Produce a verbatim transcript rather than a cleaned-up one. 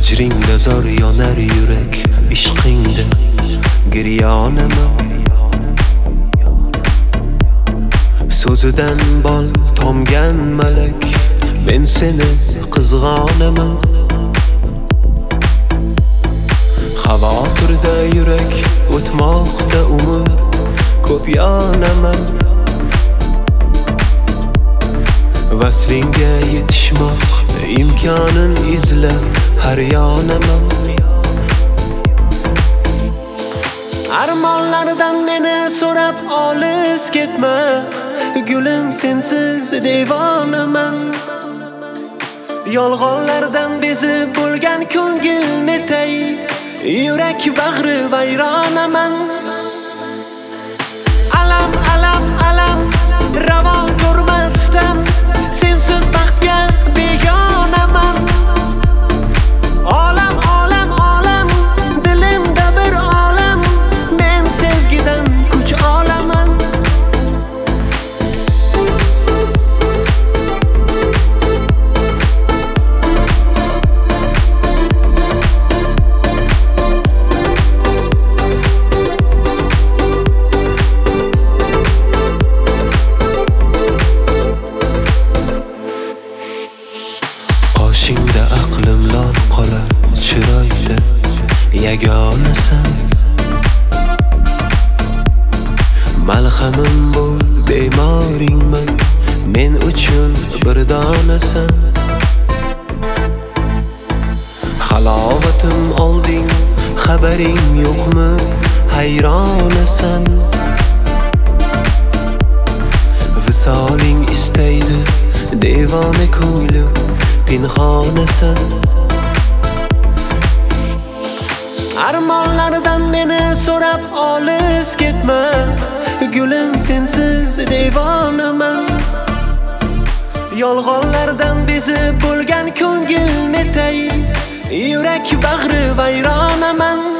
Hijringda zor yonar yurak, ishqingda giryonaman. So'zidan bol tomgan malak, men seni qizg'onaman. Xavotirda yurak, o'tmoqda umr, ko'p yonaman. Vaslinga yetishmoq imkonin izlab har yonaman. Armonlardan meni so'rab olis ketma, gulim sensiz devonaman. Yolg'onlardan bezib bo'lgan ko'ngil netay, yurak bag'ri vayronaman. Alam alam alam ravo ko'rmasdan, sensiz baxtga begonaman. Olam olam olam dilimda bir olam, men sevgidan kuch olaman. Qoshingda aqlim lol qolar, chiroyda yagonasan. Malhamim bo'l, bemoringman, men uchun bir donasan. Halovatim olding, xabaring yo'qmi, hayronasan. Visoling istaydi, devona ko'nglim pinhonasan. Armonlardan meni so'rab olis ketma, gulim sensiz devonaman. Yolg'onlardan bezib bo'lgan ko'ngil netay, yurak bag'ri vayronaman.